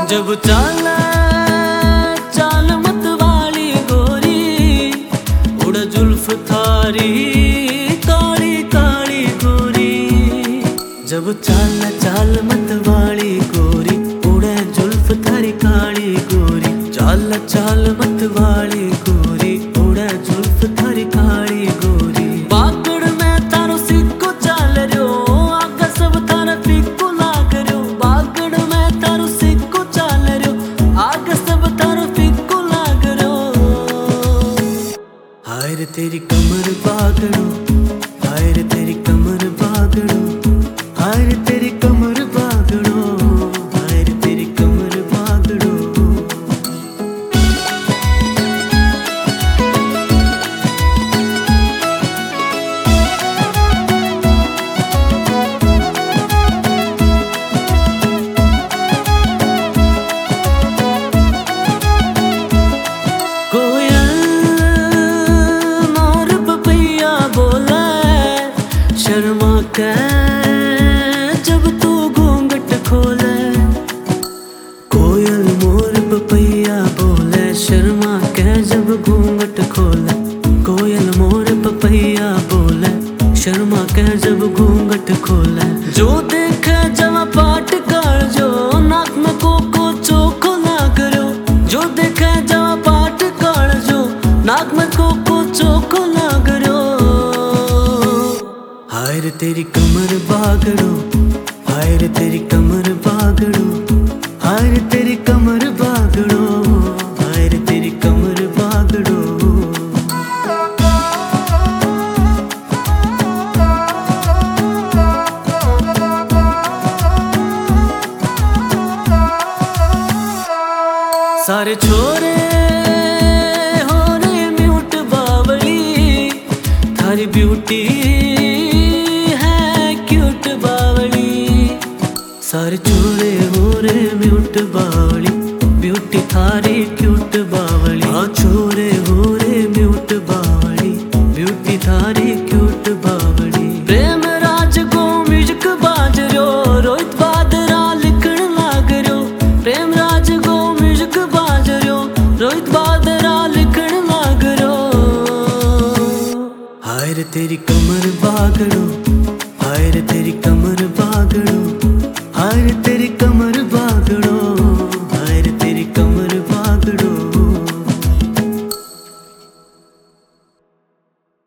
जब चाल चाल मत वाली गोरी, उड़ जुल्फ थारी काली काली गोरी। जब चाल चाल मत वाली गोरी, उड़े जुल्फ थारी काली गोरी। चाल चाल मत वाली गोरी, उड़े जुल्फ थारी काली गोरी। बागड़ में तारो सिक्को चाल रयो, आगा सब थारा फिक्को लाग रयो। बागड़ में तारो सिक्को चाल रयो, आगा सब थारा फिक्को लाग रयो। हाय रे तेरी कमर बागड़ो, हाय रे तेरी कमर बागड़ो, हाय रे तेरी कमर बागड़ो, हाय रे तेरी कमर बागड़ो। शर्मा के जब तू घूंघट खोले, कोयल मोर पपैया बोले। शर्मा के जब घूंघट खोले, कोयल मोर पपैया बोले। शर्मा के जब घूंघट खोले, जो देखे जवा पाट कर जो, नाक में कोको चोको ना करो। जो देखे जवा पाट कर जो, नाक में कोको चोको ना करो। हाय रे तेरी कमर बागड़ो, हाय रे तेरी कमर बागड़ो, हाय रे तेरी कमर बागड़ो, हाय रे तेरी कमर बागड़ो। सारे छोरे हो रे म्यूट बावली, थारी ब्यूटी सारे छोरे हो रे म्यूट बावली, ब्यूटी थारी क्यूट बावली। हाँ छोरे हो रे म्यूट बावली, ब्यूटी थारी क्यूट बावली। प्रेम राज को म्यूजिक बाज रयो, रोहित बादरा लिखण लाग रयो। प्रेम राज को म्यूजिक बाज रयो, रोहित बादरा लिखण लाग रयो। हाय रे तेरी कमर बागड़ो, हाय रे तेरी कमर बागड़ो, हाय रे तेरी कमर